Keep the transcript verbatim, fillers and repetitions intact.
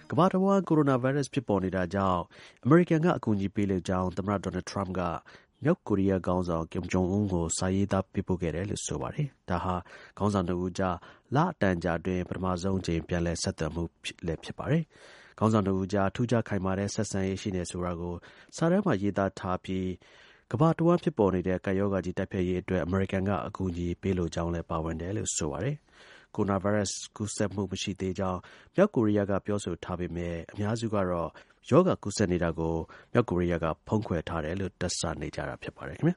ကမ္ဘာတဝန်းကိုရိုနာဗိုင်းရပ်စ်ဖြစ်ပေါ်နေတာကြောင့်အမေရိကန်ကအကူအညီပေးလေကြောင်းသမ္မတဒေါ်နယ်ထရမ့်ကမြောက်ကိုရီးယားခေါင်းဆောင်ကင်ဂျုံအွန်းကိုစာရေးသားပေးပို့ခဲ့တယ်လို့ဆိုပါတယ်။ဒါဟာခေါင်းဆောင်နှစ်ဦးကြားလအတန်ကြာအတွင်းပထမဆုံးအကြိမ်ပြန်လည်ဆက်သွယ်မှုလည်းဖြစ်ပါတယ်။ခေါင်းဆောင်နှစ်ဦးကြားထူးခြားခိုင်မာတဲ့ဆက်ဆံရေးရှိနေဆိုတာကိုစာတမ်းမှာရေးသားထားပြီးကမ္ဘာတဝန်းဖြစ်ပေါ်နေတဲ့ကပ်ရောဂါကြီးတိုက်ဖျက်ရေးအတွက်အမေရိကန်ကအကူအညီပေးလိုကြောင်းလည်းပါဝင်တယ်လို့ဆိုပါတယ်။ကိုရိုနာဗိုင်းရပ်စ်ကူးစက်မှုမရှိသေးကြောင်းမြောက်ကိုရီးယားကပြောဆိုထားပေမဲ့အများစုကတော့ရောဂါကူးစက်နေတာကိုမြောက်ကိုရီးယားကဖုံးကွယ်ထားတယ်လို့တွက်ဆနေကြတာဖြစ်ပါတယ်ခင်ဗျာ